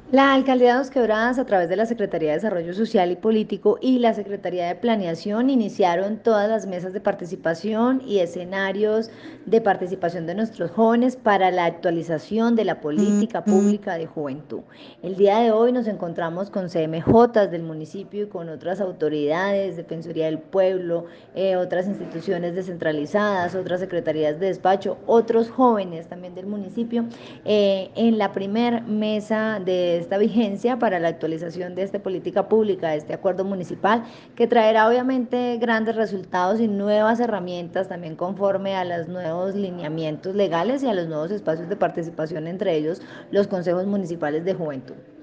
La Alcaldía de Dos Quebradas, a través de la Secretaría de Desarrollo Social y Político y la Secretaría de Planeación, iniciaron todas las mesas de participación y escenarios de participación de nuestros jóvenes para la actualización de la política pública de juventud. El día de hoy nos encontramos con CMJs del municipio y con otras autoridades, Defensoría del Pueblo, otras instituciones descentralizadas, otras secretarías de despacho, otros jóvenes también del municipio, en la primer mesa de esta vigencia para la actualización de esta política pública, de este acuerdo municipal, que traerá obviamente grandes resultados y nuevas herramientas también conforme a los nuevos lineamientos legales y a los nuevos espacios de participación, entre ellos los consejos municipales de juventud.